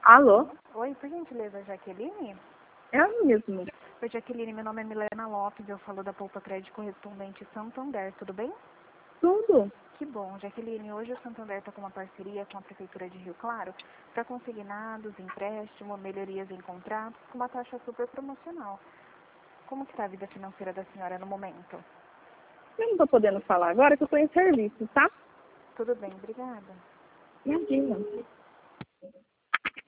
Alô? Oi, por gentileza, Jaqueline? É a mesmo. Oi, Jaqueline, meu nome é Milena Lopes, eu falo da Poupa Crédito Correspondente Santander, tudo bem? Tudo? Que bom, Jaqueline, hoje o Santander está com uma parceria com a Prefeitura de Rio Claro para consignados, empréstimo, melhorias em contratos com uma taxa super promocional. Como que está a vida financeira da senhora no momento? Eu não tô podendo falar agora que eu tô em serviço, tá? Tudo bem, obrigada. Imagina.